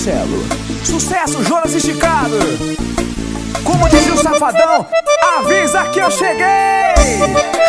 Marcelo. Sucesso, Jonas Esticado. Como dizia o Safadão, avisa que eu cheguei.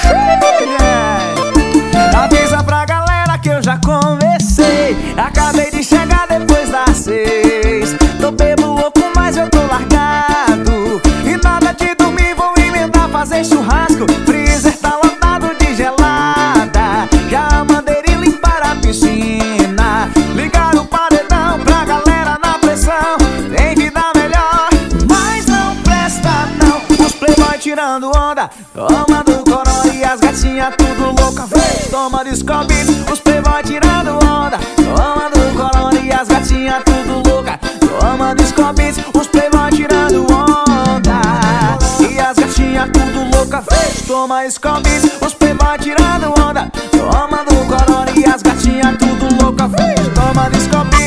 Avisa pra galera que eu já conversei. Acabei de chegar depois das 6. Tô bebo louco, mas eu tô largado. E nada de dormir, vou emendar, fazer churrasco. Freezer tá lotado de gelada. Já mandei limpar a piscina. Ligar o paredão pra galera na pressão. Tem vida melhor, mas não presta não. Os playboy tirando onda, tomando corona e as gatinhas tudo louca. Vem, toma descobrindo. Os playboy tirando onda, tomando corona e as gatinhas tudo louca. Toma descobrindo. Os playboy tirando onda e as gatinhas tudo louca. Vem, toma descobrindo. Os playboy tirando onda, tomando corona e as gatinhas tudo louca. Vem, toma descobrindo.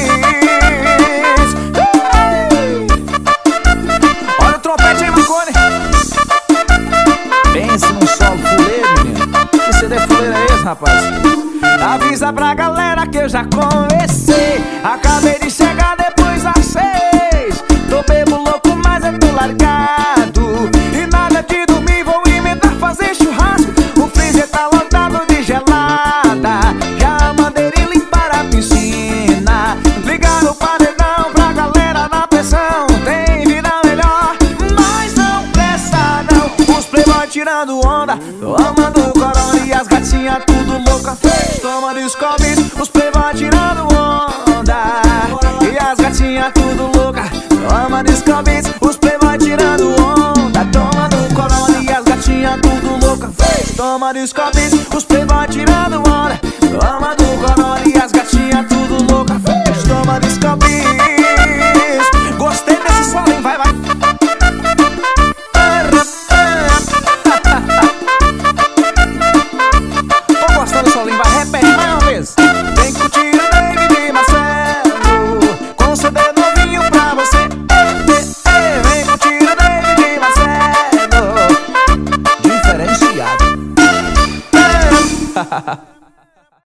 Olha o trompete aí, Marconi. Pense num solo fuleiro, menino. Que CD fuleiro é esse, rapaz? Avisa pra galera que eu já conversei. Acabei de chegar depois das 6. Tô bebo louco, mas eu tô largado. E nada de dormir, vou inventar, fazer churrasco. O freezer tá lotado de gelada. Já mandei limpar a piscina. Ligar o paredão pra galera na pressão. Tem vida melhor, mas não presta não. Os playboy tirando onda, tomando corona e as gatinhas tudo louca. Toma descobre. Os playboy tirando onda e as gatinhas tudo louca. Toma descobre. Os playboy tirando onda, tomando corona e as gatinhas tudo louca. Toma descobre. Os playboy tirando onda.